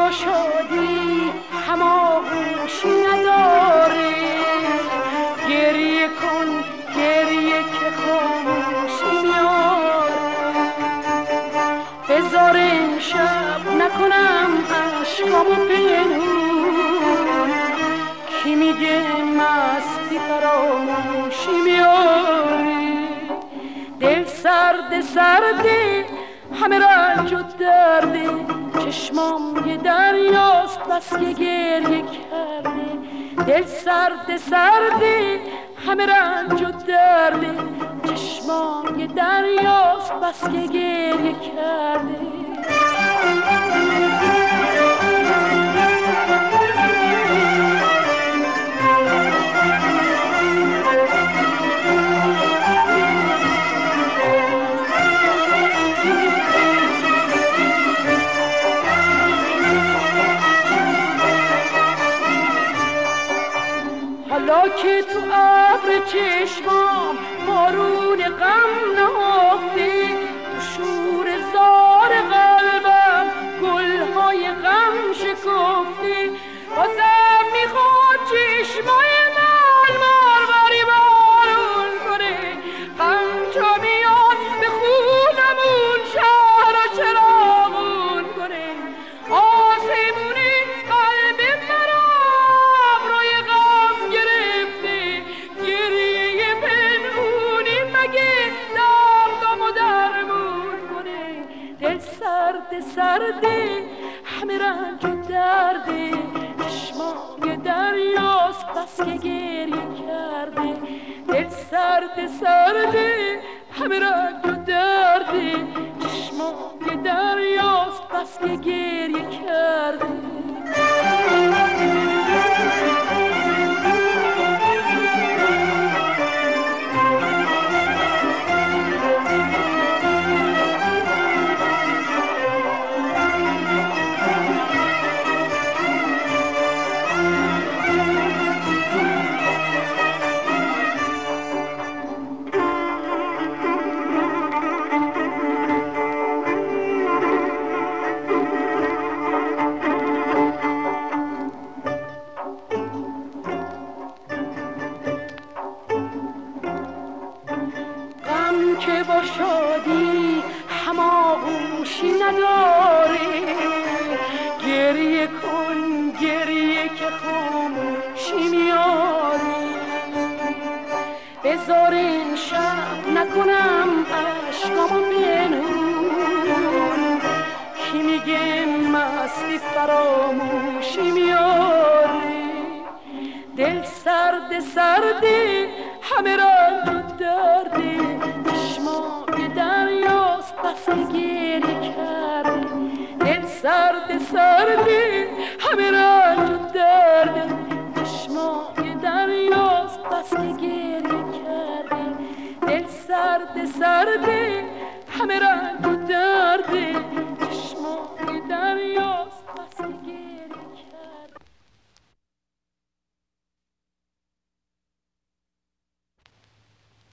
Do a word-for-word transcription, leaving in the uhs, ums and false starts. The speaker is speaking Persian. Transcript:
با شادی هماغوشی نداره، گریه کن گریه که خاموشی میاره. بذار این شب نکنم عشقامو پنهون، کی میگه مستی فراموشی میاری. دل سرد سرده همه رنج و درده، چشمام یه دریاست بس که گریه کرده. دل سرد سرده همه رنج و درده، چشمام یه دریاست بس که گریه کرده. حالا که تو ابر چشمام بارون غم نهفته، تو شور زار قلبم گلهای غم شکفته. بازم میخواد چشمای من باری بارون کنه، غم چو میاد به خونمون شهر و چراغون کنه. آسمونی قلب مرا روی غم گرفته، گریه پنهونی مگه دردمو درمون کنه. دل سرد سرده همه رنج و درده، چشمام یه دریاست بس که گریه کرده. دل سرد سرده همه رنج و درده، چشمام یه دریاست بس که گریه کرده. که با شادی هماغوشی نداره، گریه کن گریه که خاموشی میاره. بذار این شب نکنم عشقامو پنهون، کی میگه مستی فراموشی میاره. دل سرد سرده همه رنج و درده، چشمام یه دریاست بس که گریه کرده. دل سرد سرده همه رنج و درده، چشمام یه دریاست بس که گریه کرده. دل سرد سرده همه رنج